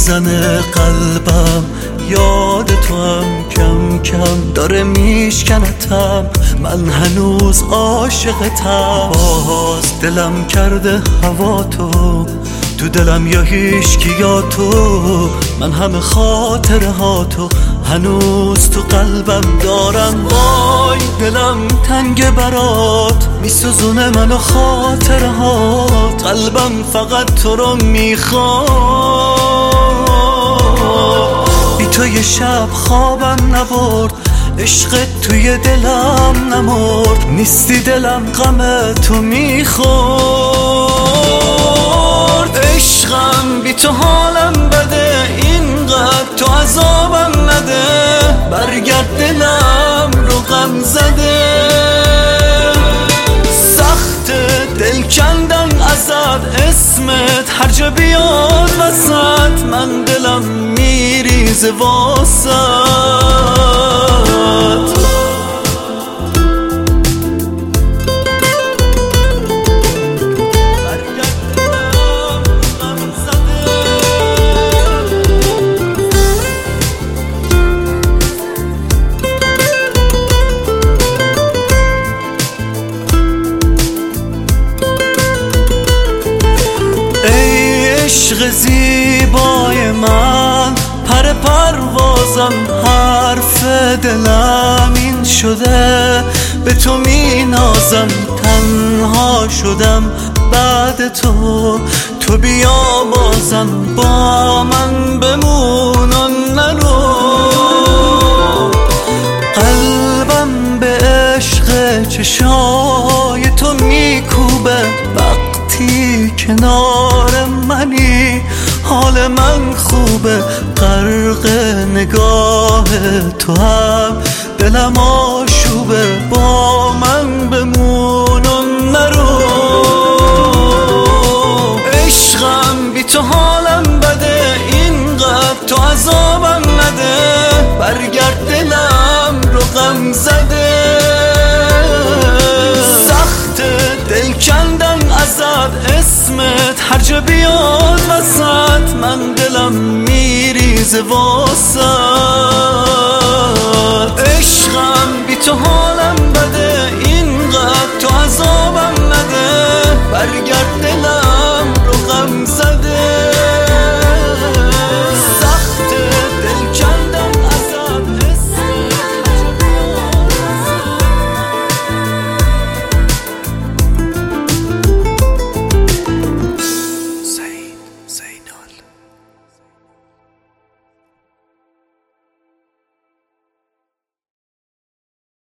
میزنه قلبم، یاد تو هم کم کم داره میشکنتم. من هنوز عاشقتم، باز دلم کرده هوا تو دلم یا هیچکی یا تو. من همه خاطره ها تو هنوز تو قلبم دارم. وای دلم تنگ برات، میسوزونه منو خاطره ها. قلبم فقط تو رو میخواد. بی تو یه شب خوابم نبرد، عشقت توی دلم نمرد. نیستی دلم غم تو میخورد. عشقم بی تو حالم بده، اینقدر تو عذابم نده. برگرد دلم رو غم زده، سخت دل کندن ازت، اسمت هر جا بیاد وسط. من دلم میریزه واسط. عشق زیبای من، پر پروازم، حرف دلم این شده. به تو می نازم، تنها شدم بعد تو. تو بیا بازم با من بمون و نرو. قلبم به عشق چشای تو میکوبه، وقتی کنار منی حال من خوبه. غرق نگاه تو هم دلم آشوبه. با من بمون و نرو. عشقم بی تو حالم بده، اینقدر تو عذابم نده. برگرد دلم رو غم زده، سخت دل کندن ازت، اسمت هر جا بیاد وسط. من دلم میریزه واسط. عشقم بی تو حالم بده، اینقدر تو عذاب